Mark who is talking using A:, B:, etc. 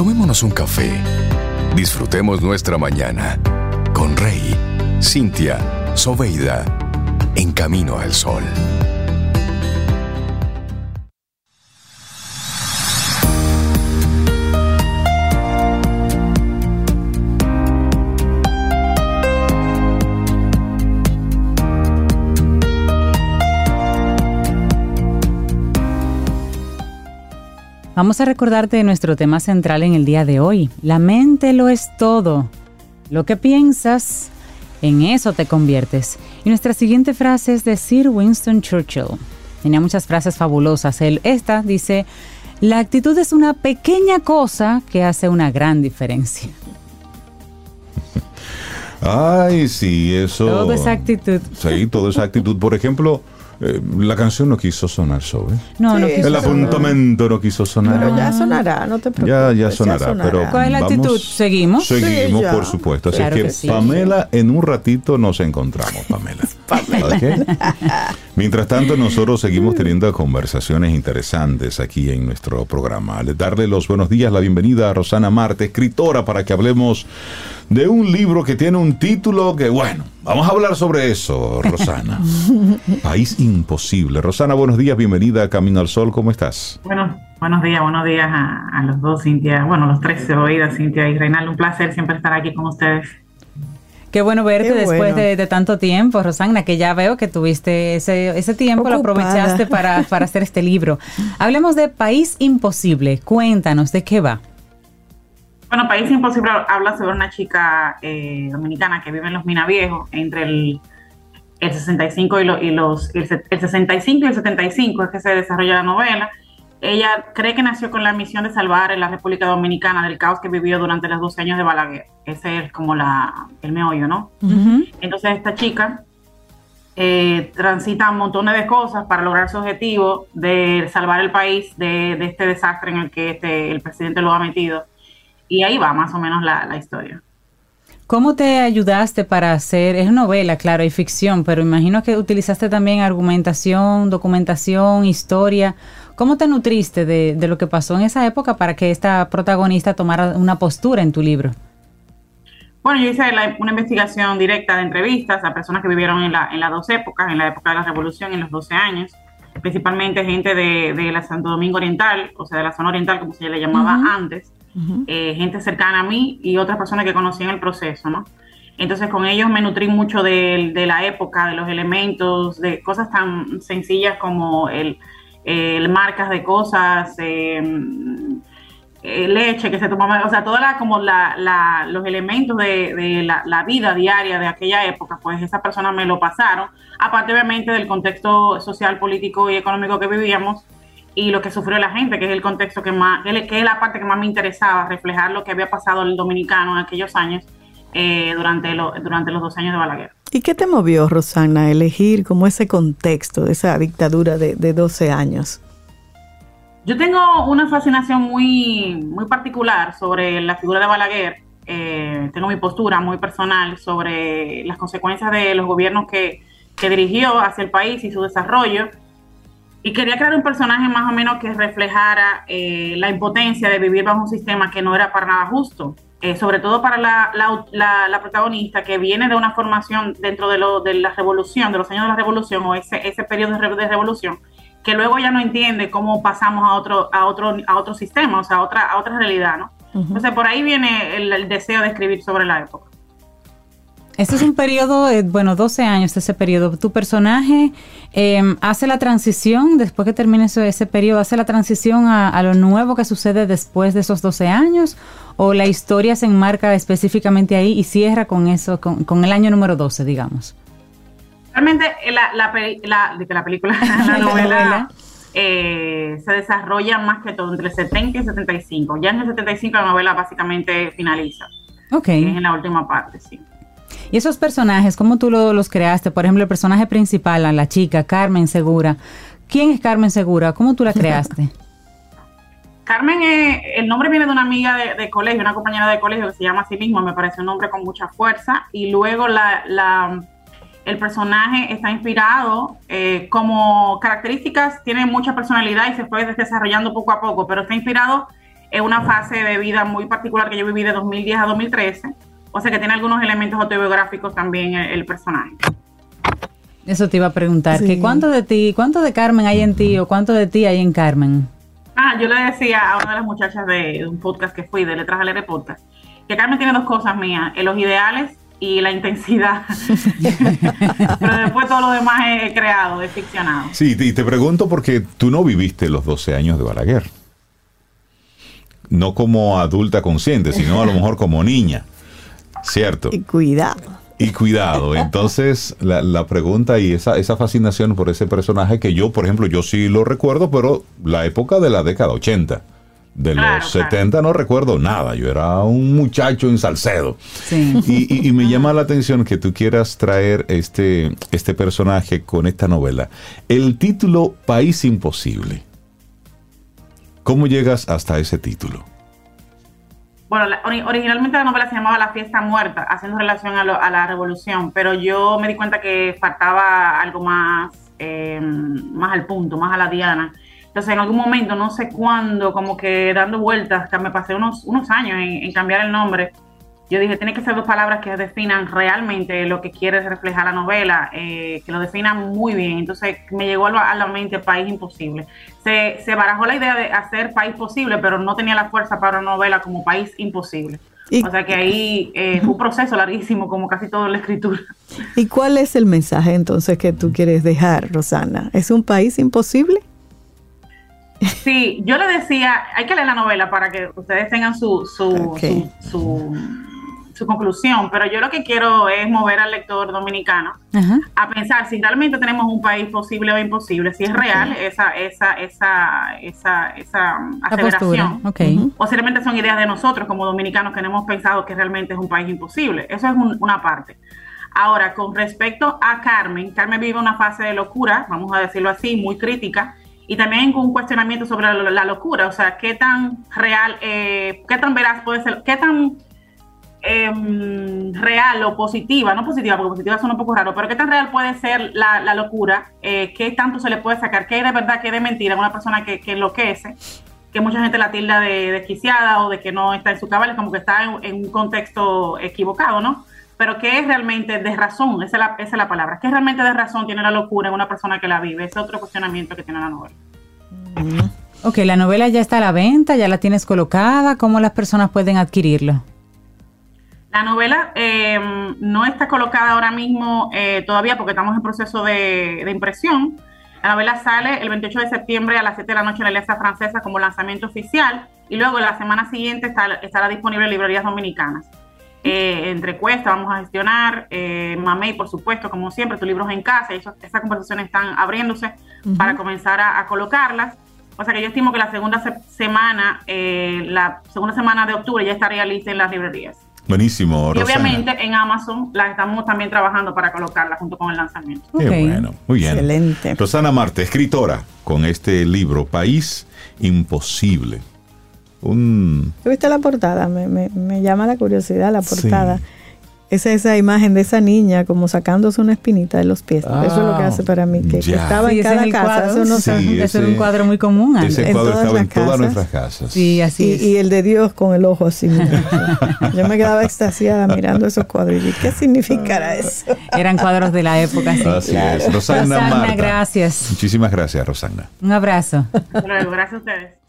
A: Tomémonos un café. Disfrutemos nuestra mañana con Rey, Cintia, Soveida, en Camino al Sol.
B: Vamos a recordarte nuestro tema central en el día de hoy. La mente lo es todo. Lo que piensas, en eso te conviertes. Y nuestra siguiente frase es de Sir Winston Churchill. Tenía muchas frases fabulosas. Esta dice, la actitud es una pequeña cosa que hace una gran diferencia.
C: Ay, sí, eso...
B: Todo es actitud.
C: Sí, todo es actitud. Por ejemplo... la canción no quiso sonar, ¿sabes?
B: No, no quiso
C: el apuntamiento no quiso sonar.
D: Pero ya sonará, no te preocupes.
C: Ya sonará. Pero
B: ¿cuál es la actitud? ¿Seguimos?
C: Seguimos,
D: Sí,
C: por supuesto. Así
B: Claro
C: que
B: que sí.
C: Pamela, en un ratito nos encontramos, Pamela. ¿Okay? Mientras tanto, nosotros seguimos teniendo conversaciones interesantes aquí en nuestro programa. Darle los buenos días, la bienvenida a Rosana Marte, escritora, para que hablemos de un libro que tiene un título que, bueno, vamos a hablar sobre eso, Rosana. País Imposible. Rosana, buenos días, bienvenida a Camino al Sol, ¿cómo estás?
E: Bueno, buenos días a los dos, Cintia, bueno, los tres, Oída, Cintia y Reinaldo, un placer siempre estar aquí con ustedes.
B: Qué bueno verte
D: Qué
B: después
D: bueno.
B: de tanto tiempo, Rosana, que ya veo que tuviste ese tiempo, lo
D: Ocupada.
B: aprovechaste para hacer este libro. Hablemos de País Imposible. Cuéntanos, ¿de qué va?
E: Bueno, País Imposible habla sobre una chica dominicana que vive en Los Minaviejos, entre el 65 el 65 y el 75 es que se desarrolla la novela. Ella cree que nació con la misión de salvar a la República Dominicana del caos que vivió durante los 12 años de Balaguer. Ese es como el meollo, ¿no?
B: Uh-huh.
E: Entonces esta chica transita montones de cosas para lograr su objetivo de salvar el país de este desastre en el que el presidente lo ha metido. Y ahí va más o menos la historia.
B: ¿Cómo te ayudaste para hacer? Es novela, claro, y ficción, pero imagino que utilizaste también argumentación, documentación, historia. ¿Cómo te nutriste de lo que pasó en esa época para que esta protagonista tomara una postura en tu libro?
E: Bueno, yo hice una investigación directa de entrevistas a personas que vivieron en las dos épocas, en la época de la Revolución y en los 12 años, principalmente gente de la Santo Domingo Oriental, o sea, de la zona oriental, como se le llamaba antes, gente cercana a mí y otras personas que conocí en el proceso, ¿no? Entonces con ellos me nutrí mucho de la época, de los elementos, de cosas tan sencillas como el marcas de cosas, leche que se tomaba, o sea, los elementos de la vida diaria de aquella época, pues esas personas me lo pasaron, aparte obviamente del contexto social, político y económico que vivíamos y lo que sufrió la gente, que es el contexto que es la parte que más me interesaba, reflejar lo que había pasado el dominicano en aquellos años, durante los 2 años de Balaguer.
D: ¿Y qué te movió, Rosana, a elegir como ese contexto de esa dictadura de 12 años?
E: Yo tengo una fascinación muy, muy particular sobre la figura de Balaguer. Tengo mi postura muy personal sobre las consecuencias de los gobiernos que dirigió hacia el país y su desarrollo. Y quería crear un personaje más o menos que reflejara la impotencia de vivir bajo un sistema que no era para nada justo. Sobre todo para la protagonista, que viene de una formación dentro de la revolución, de los años de la revolución, o ese periodo de revolución, que luego ya no entiende cómo pasamos a otro sistema, o sea, a otra realidad, ¿no? Uh-huh. Entonces por ahí viene el deseo de escribir sobre la época.
B: Este es un periodo, 12 años ese periodo. ¿Tu personaje hace la transición, después que termine ese periodo, hace la transición a lo nuevo que sucede después de esos 12 años? ¿O la historia se enmarca específicamente ahí y cierra con eso, con el año número 12, digamos?
E: Realmente la novela se desarrolla más que todo entre el 70 y el 75. Ya en el 75 la novela básicamente finaliza.
B: Ok.
E: Es en la última parte, sí.
B: ¿Y esos personajes, cómo tú los creaste? Por ejemplo, el personaje principal, la chica, Carmen Segura. ¿Quién es Carmen Segura? ¿Cómo tú la creaste?
E: Carmen, el nombre viene de una amiga de colegio, una compañera de colegio que se llama así mismo, me parece un nombre con mucha fuerza. Y luego el personaje está inspirado, como características, tiene mucha personalidad y se fue desarrollando poco a poco, pero está inspirado es una fase de vida muy particular que yo viví de 2010 a 2013, o sea que tiene algunos elementos autobiográficos también el personaje.
B: Eso te iba a preguntar,
D: Sí.
B: que cuánto de Carmen hay en ti o cuánto de ti hay en Carmen.
E: Yo le decía a una de las muchachas de un podcast que fui, de Letras al Aire Podcast, que Carmen tiene dos cosas mías, los ideales y la intensidad. Pero después todo lo demás es creado, es ficcionado.
C: Sí, y te pregunto porque tú no viviste los 12 años de Balaguer. No como adulta consciente, sino a lo mejor como niña. ¿Cierto?
D: Y cuidado.
C: Y cuidado. Entonces, la pregunta y esa fascinación por ese personaje que yo, por ejemplo, yo sí lo recuerdo, pero la época de la década 80. De los 70 no recuerdo nada. Yo era un muchacho en Salcedo.
B: Sí.
C: Y me llama la atención que tú quieras traer este personaje con esta novela. El título País Imposible. ¿Cómo llegas hasta ese título?
E: Bueno, originalmente la novela se llamaba La Fiesta Muerta, haciendo relación a la revolución, pero yo me di cuenta que faltaba algo más al punto, más a la diana. Entonces, en algún momento, no sé cuándo, como que dando vueltas, que me pasé unos años en cambiar el nombre, yo dije, tiene que ser dos palabras que definan realmente lo que quiere reflejar la novela, que lo definan muy bien. Entonces, me llegó a la mente País Imposible. Se barajó la idea de hacer País Posible, pero no tenía la fuerza para una novela como País Imposible. O sea que ahí fue un proceso larguísimo, como casi todo en la escritura.
D: ¿Y cuál es el mensaje entonces que tú quieres dejar, Rosana? ¿Es un país imposible?
E: Sí, yo le decía, hay que leer la novela para que ustedes tengan su conclusión, pero yo lo que quiero es mover al lector dominicano a pensar si realmente tenemos un país posible o imposible, si es real esa aseveración, o si realmente son ideas de nosotros como dominicanos que no hemos pensado que realmente es un país imposible. Eso es una parte. Ahora, con respecto a Carmen vive una fase de locura, vamos a decirlo así, muy crítica, y también con un cuestionamiento sobre la locura, o sea, qué tan real, qué tan veraz puede ser, qué tan real o positiva, no positiva, porque positiva suena un poco raro, pero qué tan real puede ser la locura, qué tanto se le puede sacar, qué de verdad, qué de mentira, una persona que enloquece, que mucha gente la tilda de desquiciada o de que no está en su cabal, como que está en un contexto equivocado, ¿no? Pero qué es realmente de razón, esa es la palabra, qué realmente de razón tiene la locura en una persona que la vive, ese es otro cuestionamiento que tiene la novela.
B: Ok, la novela ya está a la venta, ya la tienes colocada, ¿cómo las personas pueden adquirirlo?
E: La novela no está colocada ahora mismo todavía porque estamos en proceso de impresión. La novela sale el 28 de septiembre a las 7 de la noche en la Alianza Francesa como lanzamiento oficial y luego la semana siguiente estará disponible en librerías dominicanas. Entre Cuesta vamos a gestionar, Mamey, por supuesto, como siempre, tus libros en casa, esas conversaciones están abriéndose para comenzar a colocarlas. O sea que yo estimo que la segunda semana de octubre ya estaría lista en las librerías.
C: Buenísimo, Rosana.
E: Y obviamente en Amazon la estamos también trabajando para colocarla junto con el lanzamiento.
C: Qué bueno, muy bien.
D: Excelente.
C: Rosana Marte, escritora, con este libro, País Imposible.
D: ¿Viste la portada? Me llama la curiosidad la portada.
C: Sí.
D: Esa imagen de esa niña como sacándose una espinita de los pies. Eso es lo que hace para mí, que estaba
B: Sí,
D: en cada casa.
B: Eso era un cuadro muy común antes.
C: Ese cuadro estaba en todas
D: casas.
C: nuestras casas.
B: Sí, así es.
D: Y el de Dios con el ojo así. Yo me quedaba extasiada mirando esos cuadros. ¿Y qué significará eso?
B: Eran cuadros de la época, sí.
C: Así es. Rosana
B: Rosana,
C: Marta.
B: gracias.
C: Muchísimas gracias, Rosana.
B: Un abrazo.
E: Hasta luego, gracias a ustedes.